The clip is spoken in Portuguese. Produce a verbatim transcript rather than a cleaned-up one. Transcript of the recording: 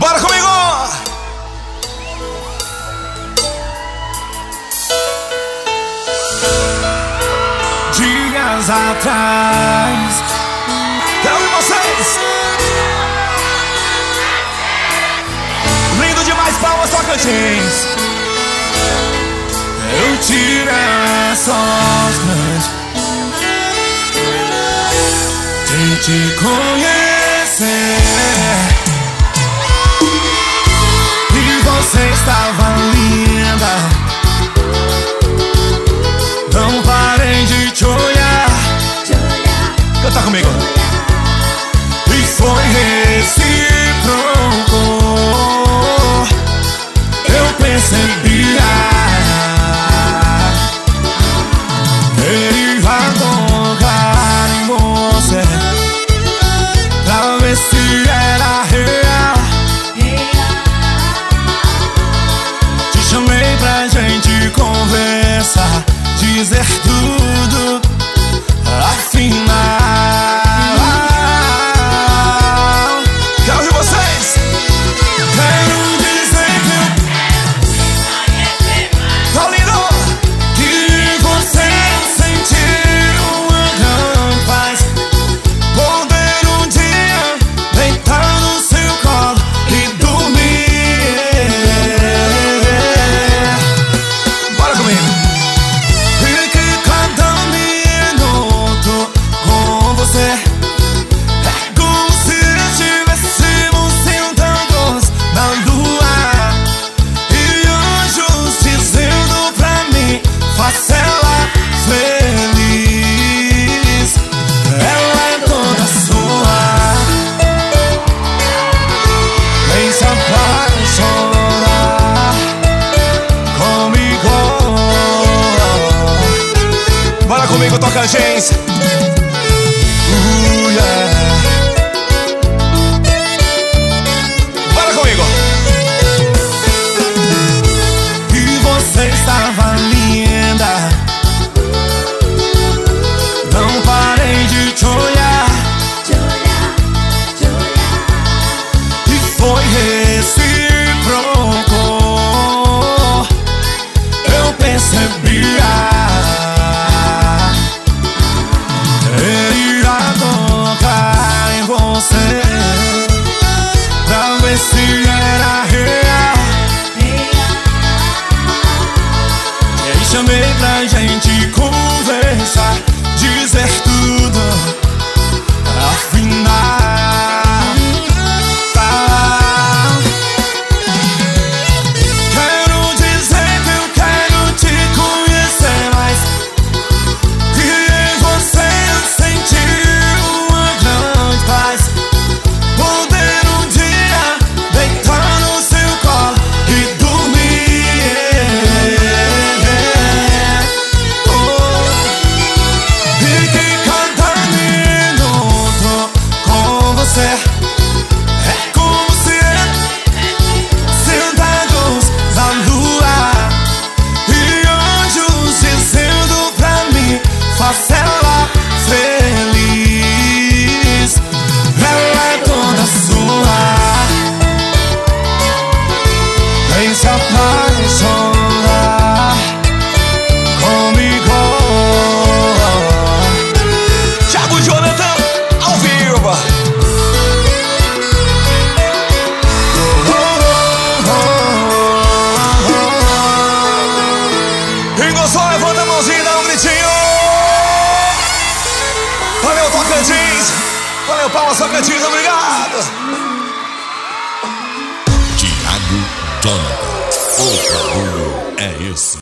Bora comigo! Dias atrás, quero ouvir vocês. Lindo demais, palmas, Tocantins. Eu tive essas grandes de te conhecer, e você estava linda. Não parei de te olhar, canta comigo. E foi recíproco, eu percebia. Ele vai tocar em você pra ver se era real. Te chamei pra gente conversar, dizer tudo, afinal. Quero ouvir vocês. Quero dizer que tá lindo, que você sentiu uma grande paz, poder um dia deitar no seu colo e dormir. Bora comigo. E que cada minuto com você é como se estivéssemos sentados na lua, e anjos dizendo pra mim: faça ela feliz. Ela é toda sua, vem se apaixonar comigo. Bora comigo, Tocantins. Uh, yeah. Bora comigo. E você estava linda, não parei de te olhar, e foi recíproco, eu percebia. Ele irá tocar em você pra ver se era real. E chamei pra gente conversar, dizer tudo, afinal. Quero dizer que eu quero te conhecer mais, que em você eu senti uma grande paz, poder um dia deitar no seu colo e dormir. Oh. E que cada minuto com você é como se sentados na lua, e anjos dizendo pra mim: faça ela feliz. Ela é toda sua, vem se apaixonar comigo. Thiago Jonathan ao vivo. Quem gostou, levanta a mãozinha e dá um gritinho. Valeu, Tocantins. Valeu, palmas, Tocantins. Obrigado. Thiago Jonathan, o bagulho é esse.